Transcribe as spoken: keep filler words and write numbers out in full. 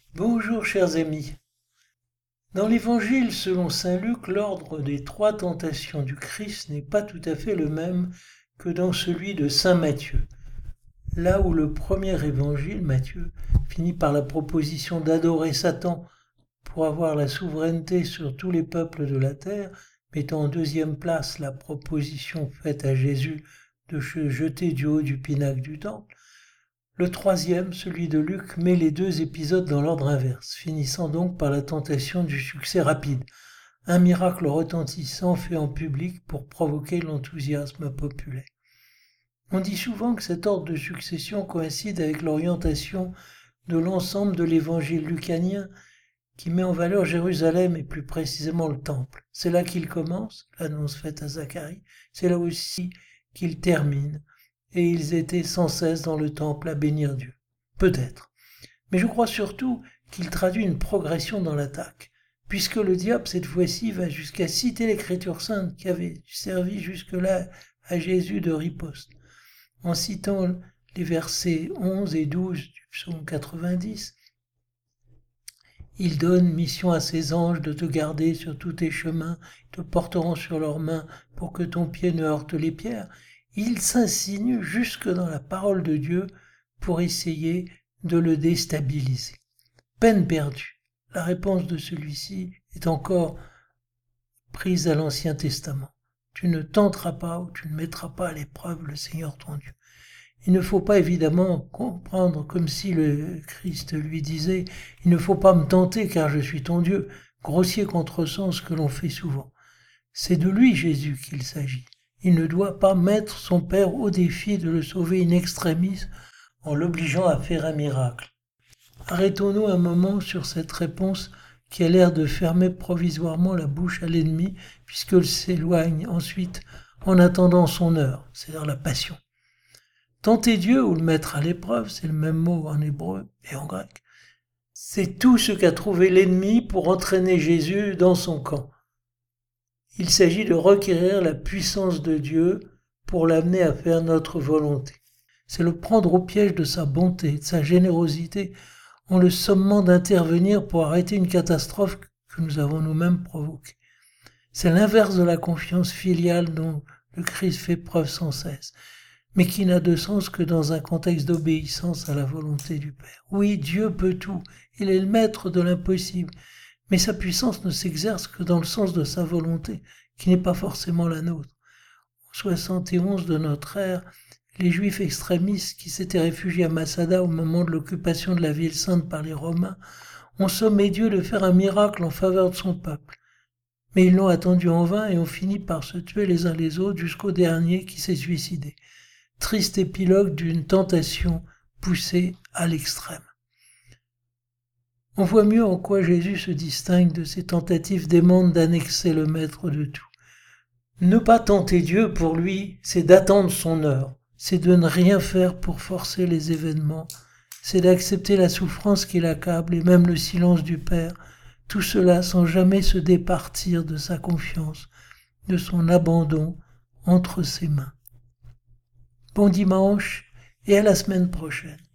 Bonjour chers amis. Dans l'évangile selon saint Luc, l'ordre des trois tentations du Christ n'est pas tout à fait le même que dans celui de saint Matthieu. Là où le premier évangile, Matthieu, finit par la proposition d'adorer Satan pour avoir la souveraineté sur tous les peuples de la terre, mettant en deuxième place la proposition faite à Jésus de se jeter du haut du pinacle du temple, le troisième, celui de Luc, met les deux épisodes dans l'ordre inverse, finissant donc par la tentation du succès rapide, un miracle retentissant fait en public pour provoquer l'enthousiasme populaire. On dit souvent que cet ordre de succession coïncide avec l'orientation de l'ensemble de l'évangile lucanien qui met en valeur Jérusalem et plus précisément le temple. C'est là qu'il commence, l'annonce faite à Zacharie, c'est là aussi qu'il termine. Et ils étaient sans cesse dans le temple à bénir Dieu. Peut-être. Mais je crois surtout qu'il traduit une progression dans l'attaque, puisque le diable, cette fois-ci, va jusqu'à citer l'Écriture sainte qui avait servi jusque-là à Jésus de riposte. En citant les versets onze et douze du psaume quatre-vingt-dix, il donne mission à ses anges de te garder sur tous tes chemins, ils te porteront sur leurs mains pour que ton pied ne heurte les pierres. Il s'insinue jusque dans la parole de Dieu pour essayer de le déstabiliser. Peine perdue. La réponse de celui-ci est encore prise à l'Ancien Testament. Tu ne tenteras pas ou tu ne mettras pas à l'épreuve le Seigneur ton Dieu. Il ne faut pas évidemment comprendre comme si le Christ lui disait « Il ne faut pas me tenter car je suis ton Dieu », grossier contresens que l'on fait souvent. C'est de lui Jésus qu'il s'agit. Il ne doit pas mettre son Père au défi de le sauver in extremis en l'obligeant à faire un miracle. Arrêtons-nous un moment sur cette réponse qui a l'air de fermer provisoirement la bouche à l'ennemi puisqu'il s'éloigne ensuite en attendant son heure, c'est-à-dire la passion. Tenter Dieu ou le mettre à l'épreuve, c'est le même mot en hébreu et en grec. C'est tout ce qu'a trouvé l'ennemi pour entraîner Jésus dans son camp. Il s'agit de requérir la puissance de Dieu pour l'amener à faire notre volonté. C'est le prendre au piège de sa bonté, de sa générosité, en le sommant d'intervenir pour arrêter une catastrophe que nous avons nous-mêmes provoquée. C'est l'inverse de la confiance filiale dont le Christ fait preuve sans cesse, mais qui n'a de sens que dans un contexte d'obéissance à la volonté du Père. Oui, Dieu peut tout, il est le maître de l'impossible, mais sa puissance ne s'exerce que dans le sens de sa volonté, qui n'est pas forcément la nôtre. En soixante et onze de notre ère, les Juifs extrémistes qui s'étaient réfugiés à Masada au moment de l'occupation de la ville sainte par les Romains ont sommé Dieu de faire un miracle en faveur de son peuple. Mais ils l'ont attendu en vain et ont fini par se tuer les uns les autres jusqu'au dernier qui s'est suicidé. Triste épilogue d'une tentation poussée à l'extrême. On voit mieux en quoi Jésus se distingue de ces tentatives démentes d'annexer le maître de tout. Ne pas tenter Dieu, pour lui, c'est d'attendre son heure, c'est de ne rien faire pour forcer les événements, c'est d'accepter la souffrance qui l'accable et même le silence du Père, tout cela sans jamais se départir de sa confiance, de son abandon entre ses mains. Bon dimanche et à la semaine prochaine.